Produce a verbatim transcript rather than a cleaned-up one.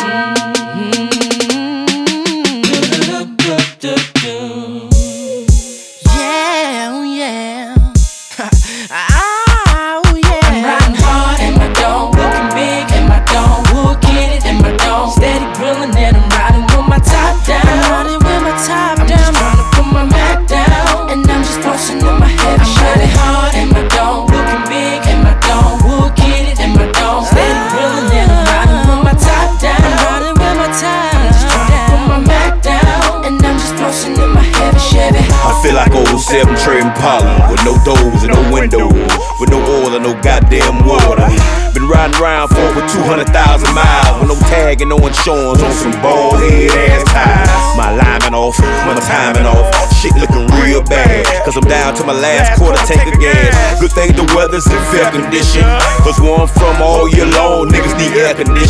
Feel like old seven Trey Impala with no doors and no windows, with no oil and no goddamn water. Been riding around for over two hundred thousand miles with no tag and no insurance on some bald head ass tires. My alignment off, my timing off, shit looking real bad, cause I'm down to my last quarter tank of gas. Good thing the weather's in fair condition, cause where I'm from all year long, niggas need air conditioning.